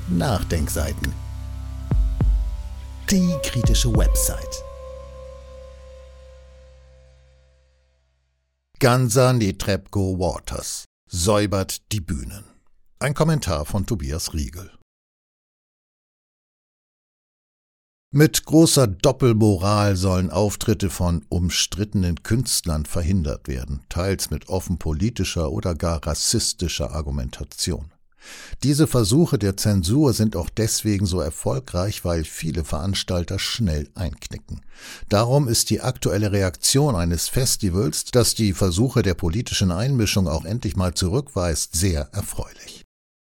Nachdenkseiten. Die kritische Website. Gansa Netrebko Waters säubert die Bühnen. Ein Kommentar von Tobias Riegel. Mit großer Doppelmoral sollen Auftritte von umstrittenen Künstlern verhindert werden, teils mit offen politischer oder gar rassistischer Argumentation. Diese Versuche der Zensur sind auch deswegen so erfolgreich, weil viele Veranstalter schnell einknicken. Darum ist die aktuelle Reaktion eines Festivals, das die Versuche der politischen Einmischung auch endlich mal zurückweist, sehr erfreulich.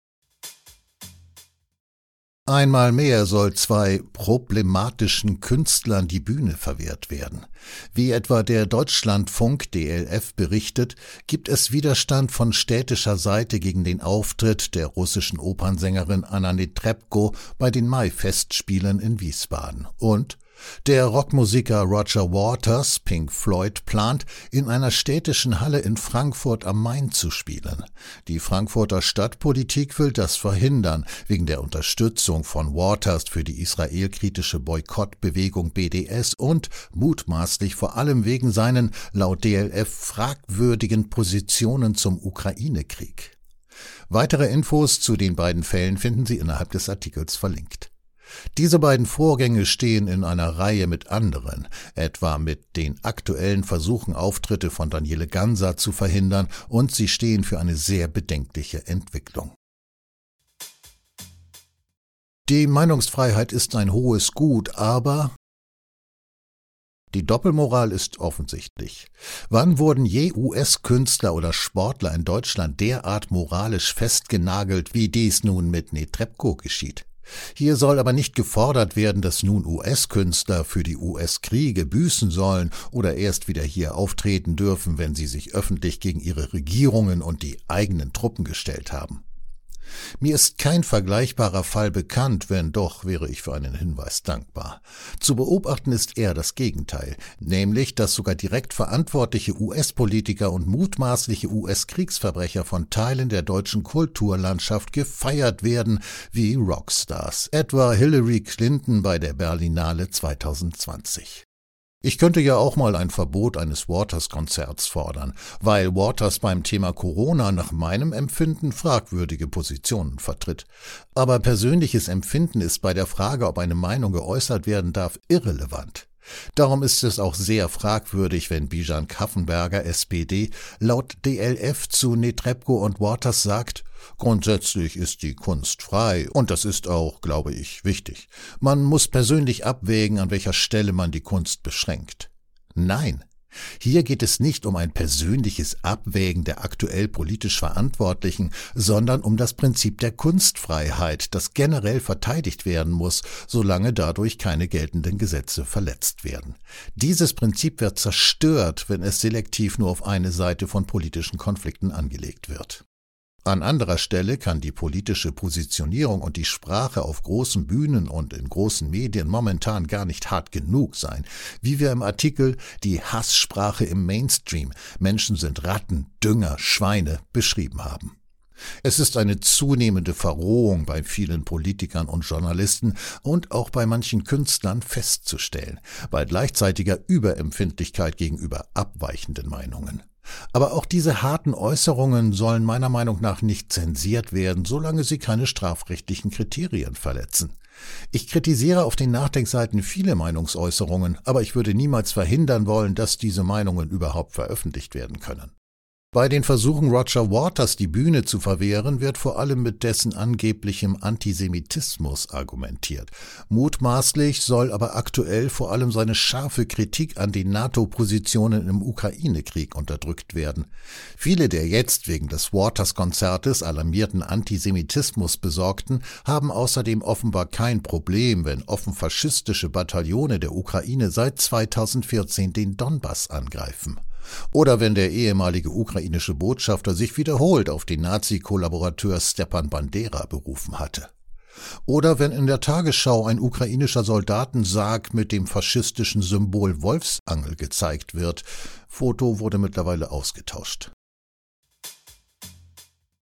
Einmal mehr soll zwei problematischen Künstlern die Bühne verwehrt werden. Wie etwa der Deutschlandfunk DLF berichtet, gibt es Widerstand von städtischer Seite gegen den Auftritt der russischen Opernsängerin Anna Netrebko bei den Mai-Festspielen in Wiesbaden. Und der Rockmusiker Roger Waters, Pink Floyd, plant, in einer städtischen Halle in Frankfurt am Main zu spielen. Die Frankfurter Stadtpolitik will das verhindern, wegen der Unterstützung von Waters für die israelkritische Boykottbewegung BDS und mutmaßlich vor allem wegen seinen, laut DLF, fragwürdigen Positionen zum Ukraine-Krieg. Weitere Infos zu den beiden Fällen finden Sie innerhalb des Artikels verlinkt. Diese beiden Vorgänge stehen in einer Reihe mit anderen, etwa mit den aktuellen Versuchen, Auftritte von Daniele Gansa zu verhindern, und sie stehen für eine sehr bedenkliche Entwicklung. Die Meinungsfreiheit ist ein hohes Gut, aber die Doppelmoral ist offensichtlich. Wann wurden je US-Künstler oder Sportler in Deutschland derart moralisch festgenagelt, wie dies nun mit Netrebko geschieht? Hier soll aber nicht gefordert werden, dass nun US-Künstler für die US-Kriege büßen sollen oder erst wieder hier auftreten dürfen, wenn sie sich öffentlich gegen ihre Regierungen und die eigenen Truppen gestellt haben. Mir ist kein vergleichbarer Fall bekannt, wenn doch, wäre ich für einen Hinweis dankbar. Zu beobachten ist eher das Gegenteil, nämlich, dass sogar direkt verantwortliche US-Politiker und mutmaßliche US-Kriegsverbrecher von Teilen der deutschen Kulturlandschaft gefeiert werden wie Rockstars, etwa Hillary Clinton bei der Berlinale 2020. Ich könnte ja auch mal ein Verbot eines Waters-Konzerts fordern, weil Waters beim Thema Corona nach meinem Empfinden fragwürdige Positionen vertritt. Aber persönliches Empfinden ist bei der Frage, ob eine Meinung geäußert werden darf, irrelevant. Darum ist es auch sehr fragwürdig, wenn Bijan Kaffenberger, SPD, laut DLF zu Netrebko und Waters sagt, grundsätzlich ist die Kunst frei und das ist auch, glaube ich, wichtig. Man muss persönlich abwägen, an welcher Stelle man die Kunst beschränkt. Nein. Hier geht es nicht um ein persönliches Abwägen der aktuell politisch Verantwortlichen, sondern um das Prinzip der Kunstfreiheit, das generell verteidigt werden muss, solange dadurch keine geltenden Gesetze verletzt werden. Dieses Prinzip wird zerstört, wenn es selektiv nur auf eine Seite von politischen Konflikten angelegt wird. An anderer Stelle kann die politische Positionierung und die Sprache auf großen Bühnen und in großen Medien momentan gar nicht hart genug sein, wie wir im Artikel »Die Hasssprache im Mainstream – Menschen sind Ratten, Dünger, Schweine« beschrieben haben. Es ist eine zunehmende Verrohung bei vielen Politikern und Journalisten und auch bei manchen Künstlern festzustellen, bei gleichzeitiger Überempfindlichkeit gegenüber abweichenden Meinungen. Aber auch diese harten Äußerungen sollen meiner Meinung nach nicht zensiert werden, solange sie keine strafrechtlichen Kriterien verletzen. Ich kritisiere auf den Nachdenkseiten viele Meinungsäußerungen, aber ich würde niemals verhindern wollen, dass diese Meinungen überhaupt veröffentlicht werden können. Bei den Versuchen, Roger Waters die Bühne zu verwehren, wird vor allem mit dessen angeblichem Antisemitismus argumentiert. Mutmaßlich soll aber aktuell vor allem seine scharfe Kritik an den NATO-Positionen im Ukraine-Krieg unterdrückt werden. Viele der jetzt wegen des Waters-Konzertes alarmierten Antisemitismus-Besorgten haben außerdem offenbar kein Problem, wenn offen faschistische Bataillone der Ukraine seit 2014 den Donbass angreifen. Oder wenn der ehemalige ukrainische Botschafter sich wiederholt auf den Nazi-Kollaborateur Stepan Bandera berufen hatte. Oder wenn in der Tagesschau ein ukrainischer Soldatensarg mit dem faschistischen Symbol Wolfsangel gezeigt wird. Foto wurde mittlerweile ausgetauscht.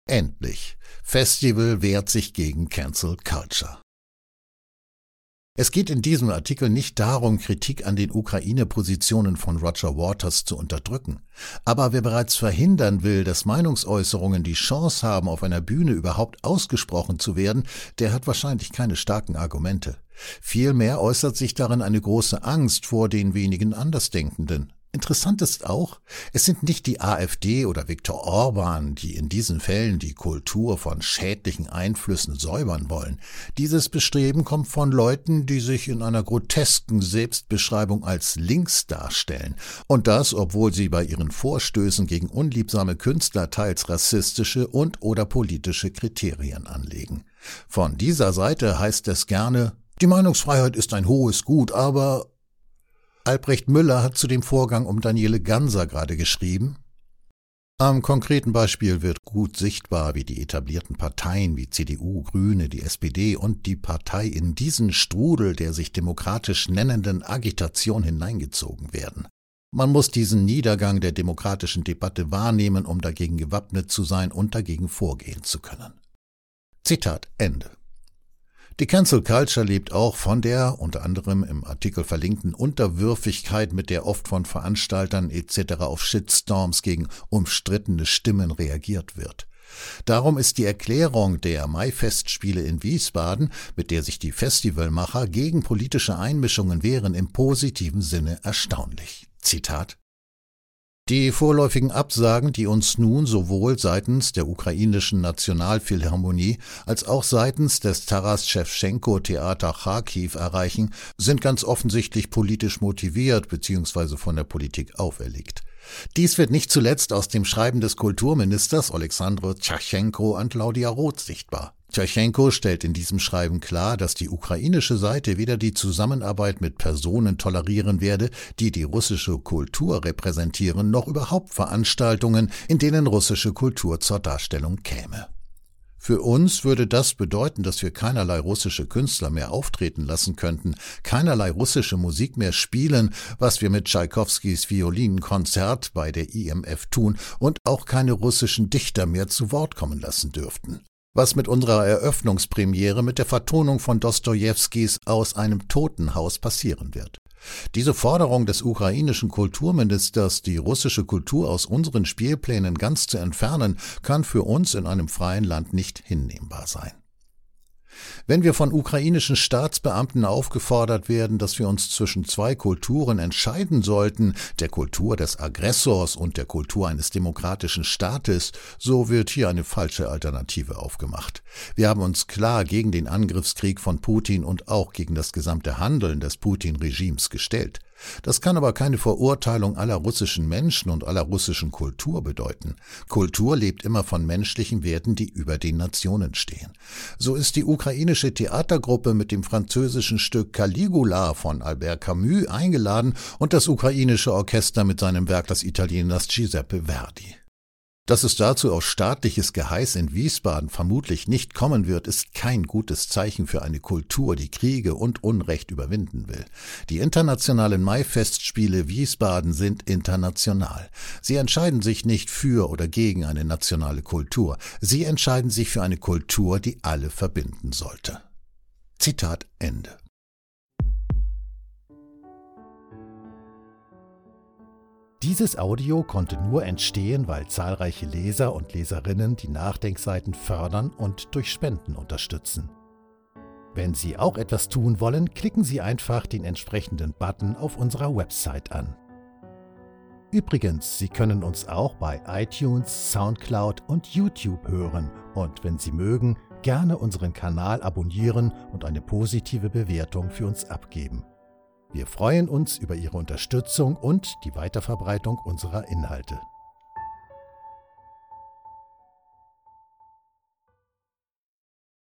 Endlich. Festival wehrt sich gegen Cancel Culture. Es geht in diesem Artikel nicht darum, Kritik an den Ukraine-Positionen von Roger Waters zu unterdrücken. Aber wer bereits verhindern will, dass Meinungsäußerungen die Chance haben, auf einer Bühne überhaupt ausgesprochen zu werden, der hat wahrscheinlich keine starken Argumente. Vielmehr äußert sich darin eine große Angst vor den wenigen Andersdenkenden. Interessant ist auch, es sind nicht die AfD oder Viktor Orban, die in diesen Fällen die Kultur von schädlichen Einflüssen säubern wollen. Dieses Bestreben kommt von Leuten, die sich in einer grotesken Selbstbeschreibung als links darstellen. Und das, obwohl sie bei ihren Vorstößen gegen unliebsame Künstler teils rassistische und/oder politische Kriterien anlegen. Von dieser Seite heißt es gerne, die Meinungsfreiheit ist ein hohes Gut, aber Albrecht Müller hat zu dem Vorgang um Daniele Ganser gerade geschrieben: Am konkreten Beispiel wird gut sichtbar, wie die etablierten Parteien wie CDU, Grüne, die SPD und die Partei in diesen Strudel der sich demokratisch nennenden Agitation hineingezogen werden. Man muss diesen Niedergang der demokratischen Debatte wahrnehmen, um dagegen gewappnet zu sein und dagegen vorgehen zu können. Zitat Ende. Die Cancel Culture lebt auch von der, unter anderem im Artikel verlinkten Unterwürfigkeit, mit der oft von Veranstaltern etc. auf Shitstorms gegen umstrittene Stimmen reagiert wird. Darum ist die Erklärung der Mai-Festspiele in Wiesbaden, mit der sich die Festivalmacher gegen politische Einmischungen wehren, im positiven Sinne erstaunlich. Zitat: Die vorläufigen Absagen, die uns nun sowohl seitens der ukrainischen Nationalphilharmonie als auch seitens des Taras-Schewtschenko-Theater Charkiw erreichen, sind ganz offensichtlich politisch motiviert bzw. von der Politik auferlegt. Dies wird nicht zuletzt aus dem Schreiben des Kulturministers Oleksandr Tscharchenko an Claudia Roth sichtbar. Tscharchenko stellt in diesem Schreiben klar, dass die ukrainische Seite weder die Zusammenarbeit mit Personen tolerieren werde, die die russische Kultur repräsentieren, noch überhaupt Veranstaltungen, in denen russische Kultur zur Darstellung käme. Für uns würde das bedeuten, dass wir keinerlei russische Künstler mehr auftreten lassen könnten, keinerlei russische Musik mehr spielen, was wir mit Tschaikowskis Violinkonzert bei der IMF tun, und auch keine russischen Dichter mehr zu Wort kommen lassen dürften. Was mit unserer Eröffnungspremiere mit der Vertonung von Dostojewskis Aus einem Totenhaus passieren wird. Diese Forderung des ukrainischen Kulturministers, die russische Kultur aus unseren Spielplänen ganz zu entfernen, kann für uns in einem freien Land nicht hinnehmbar sein. Wenn wir von ukrainischen Staatsbeamten aufgefordert werden, dass wir uns zwischen zwei Kulturen entscheiden sollten, der Kultur des Aggressors und der Kultur eines demokratischen Staates, so wird hier eine falsche Alternative aufgemacht. Wir haben uns klar gegen den Angriffskrieg von Putin und auch gegen das gesamte Handeln des Putin-Regimes gestellt. Das kann aber keine Verurteilung aller russischen Menschen und aller russischen Kultur bedeuten. Kultur lebt immer von menschlichen Werten, die über den Nationen stehen. So ist die ukrainische Theatergruppe mit dem französischen Stück Caligula von Albert Camus eingeladen und das ukrainische Orchester mit seinem Werk des Italieners Giuseppe Verdi. Dass es dazu auf staatliches Geheiß in Wiesbaden vermutlich nicht kommen wird, ist kein gutes Zeichen für eine Kultur, die Kriege und Unrecht überwinden will. Die internationalen Mai-Festspiele Wiesbaden sind international. Sie entscheiden sich nicht für oder gegen eine nationale Kultur. Sie entscheiden sich für eine Kultur, die alle verbinden sollte. Zitat Ende. Dieses Audio konnte nur entstehen, weil zahlreiche Leser und Leserinnen die Nachdenkseiten fördern und durch Spenden unterstützen. Wenn Sie auch etwas tun wollen, klicken Sie einfach den entsprechenden Button auf unserer Website an. Übrigens, Sie können uns auch bei iTunes, Soundcloud und YouTube hören und, wenn Sie mögen, gerne unseren Kanal abonnieren und eine positive Bewertung für uns abgeben. Wir freuen uns über Ihre Unterstützung und die Weiterverbreitung unserer Inhalte.